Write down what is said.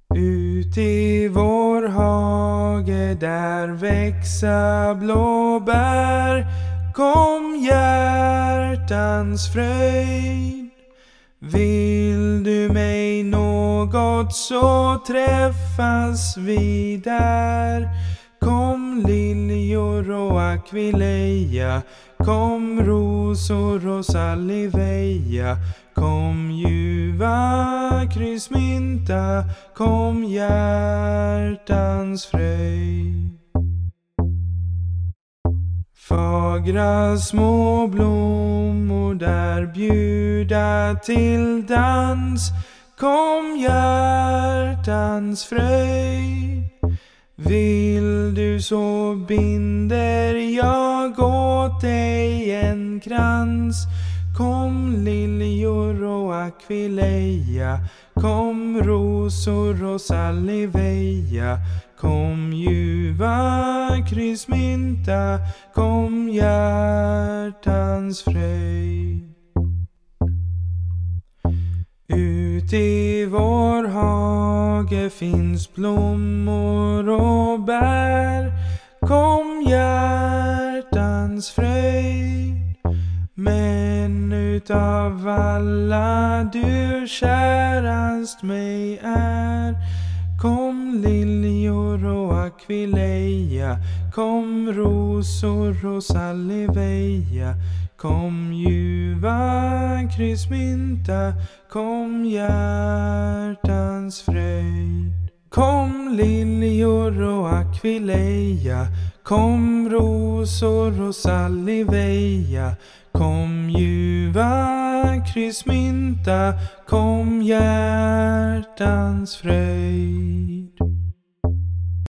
Ut i vår hage där växa blåbär, kom hjärtans fröjd. Vill du mig något så träffas vi där. Kom liljor och akvileja, kom rosor och salvia, kom ljuva kryssmynta, kom hjärtans fröjd. Fagra små blommor där bjuda till dans, kom hjärtans fröjd. Vill du så binder jag åt dig en krans, kom liljor och akvileja, kom rosor och salvia, kom ljuva kryssmynta, kom hjärtans fröjd. Ut i vår hage finns blommor och bär, kom hjärtans fröjd. Men utav alla du kärast mig är, kom liljor och akvileja, kom rosor och salvia, kom ljuva kryssmynta, kom hjärtans fröjd. Kom liljor och akvileja, kom rosor och salvia, kom ljuva kryssmynta, kom hjärtans fröjd.